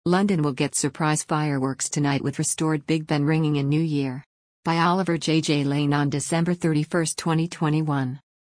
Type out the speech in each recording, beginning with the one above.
London will get surprise fireworks tonight with restored Big Ben ringing in New Year. By Oliver J. Lane on December 31, 2021.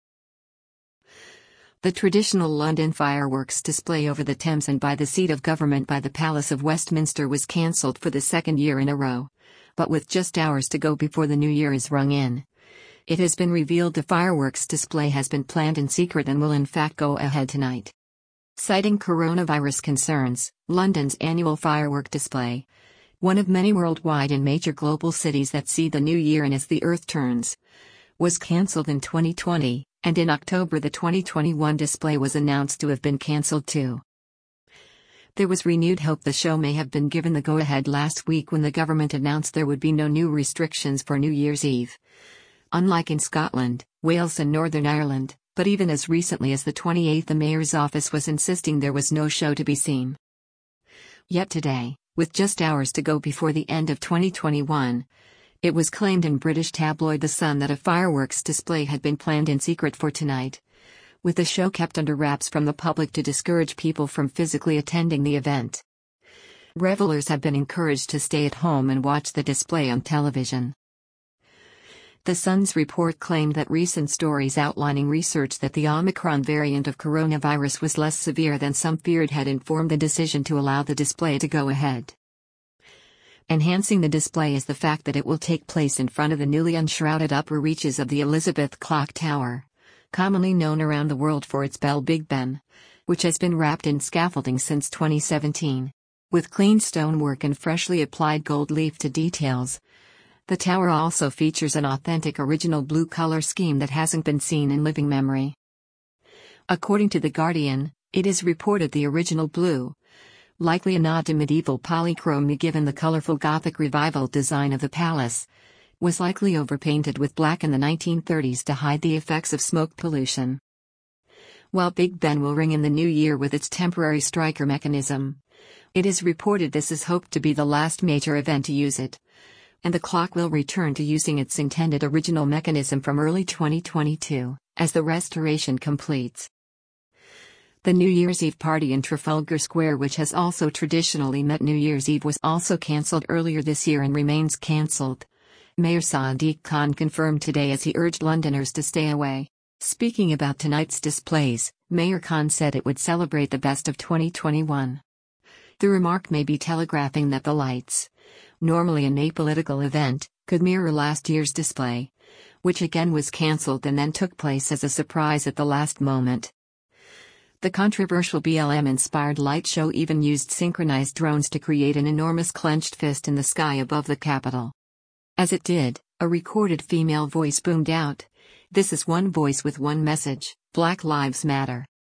The traditional London fireworks display over the Thames and by the seat of government by the Palace of Westminster was cancelled for the second year in a row. But with just hours to go before the new year is rung in, it has been revealed the fireworks display has been planned in secret and will in fact go ahead tonight. Citing coronavirus concerns, London's annual firework display, one of many worldwide in major global cities that see the new year and as the earth turns, was cancelled in 2020, and in October the 2021 display was announced to have been cancelled too. There was renewed hope the show may have been given the go-ahead last week when the government announced there would be no new restrictions for New Year's Eve. Unlike in Scotland, Wales and Northern Ireland, but even as recently as the 28th the mayor's office was insisting there was no show to be seen. Yet today, with just hours to go before the end of 2021, it was claimed in British tabloid The Sun that a fireworks display had been planned in secret for tonight, with the show kept under wraps from the public to discourage people from physically attending the event. Revelers have been encouraged to stay at home and watch the display on television. The Sun's report claimed that recent stories outlining research that the Omicron variant of coronavirus was less severe than some feared had informed the decision to allow the display to go ahead. Enhancing the display is the fact that it will take place in front of the newly unshrouded upper reaches of the Elizabeth Clock Tower, commonly known around the world for its bell Big Ben, which has been wrapped in scaffolding since 2017. With clean stonework and freshly applied gold leaf to details, the tower also features an authentic original blue color scheme that hasn't been seen in living memory. According to The Guardian, it is reported the original blue, likely a nod to medieval polychromy given the colorful Gothic revival design of the palace, was likely overpainted with black in the 1930s to hide the effects of smoke pollution. While Big Ben will ring in the new year with its temporary striker mechanism, it is reported this is hoped to be the last major event to use it, and the clock will return to using its intended original mechanism from early 2022, as the restoration completes. The New Year's Eve party in Trafalgar Square, which has also traditionally met New Year's Eve, was also cancelled earlier this year and remains cancelled. Mayor Sadiq Khan confirmed today as he urged Londoners to stay away. Speaking about tonight's displays, Mayor Khan said it would celebrate the best of 2021. The remark may be telegraphing that the lights, normally an apolitical event, could mirror last year's display, which again was cancelled and then took place as a surprise at the last moment. The controversial BLM-inspired light show even used synchronized drones to create an enormous clenched fist in the sky above the Capitol. As it did, a recorded female voice boomed out, "This is one voice with one message, Black Lives Matter."